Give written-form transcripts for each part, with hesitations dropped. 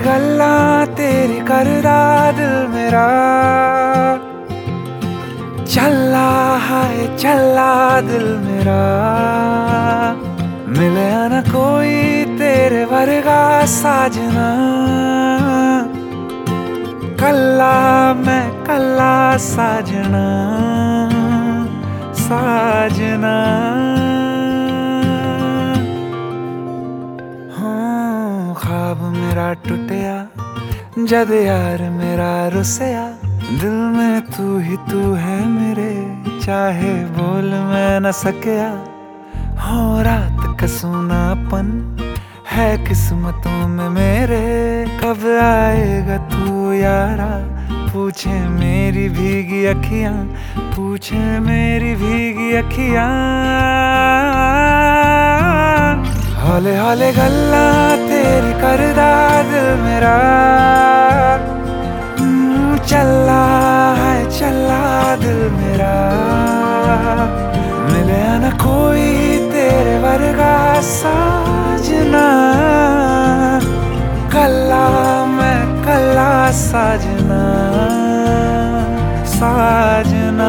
गल्ला तेरी करदा दिल मेरा चला है चला दिल मेरा मिले ना कोई तेरे वर्गा साजना कल्ला मैं कल्ला साजना साजना हाँ ख्वाब मेरा टूटिया जद यार मेरा रुसिया दिल में तू है मेरे चाहे बोल मैं न सकिया हो रात का सूनापन है किस्मतों में मेरे कब आएगा तू यारा पूछे मेरी भीगी अखियां पूछे मेरी भीगी अखियां हौले हौले गल्ला तेरी करदा दिल मेरा चला है चला दिल मेरा मिले ना कोई तेरे वर्गा साजना कल्ला मैं कल्ला साजना साजना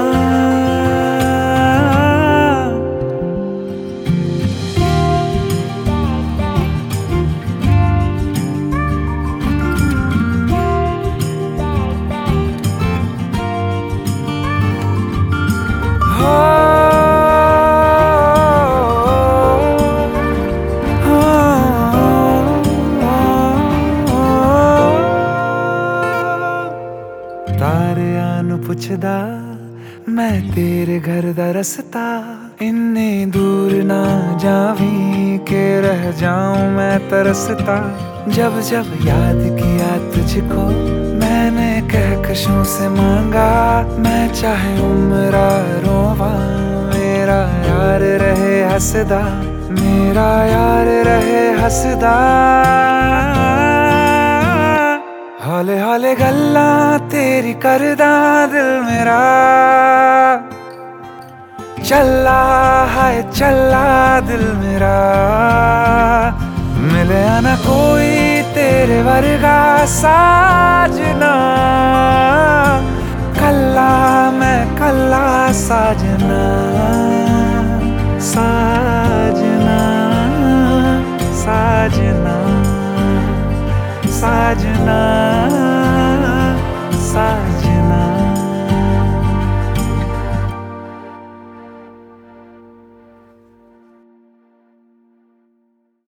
तारे आन पुछदा मैं तेरे घर दा रस्ता इन्ने दूर ना जावी के रह जाऊं मैं तरसता जब जब याद किया तुझको मैंने कहकशों से मांगा मैं चाहे उम्र रोवा मेरा यार रहे हंसदा मेरा यार रहे हंसदा हौले हौले गल्ला तेरी करदा दिल मेरा चला है चला दिल मेरा मिले ना कोई तेरे वर्गा साजना कल्ला मैं कल्ला साजना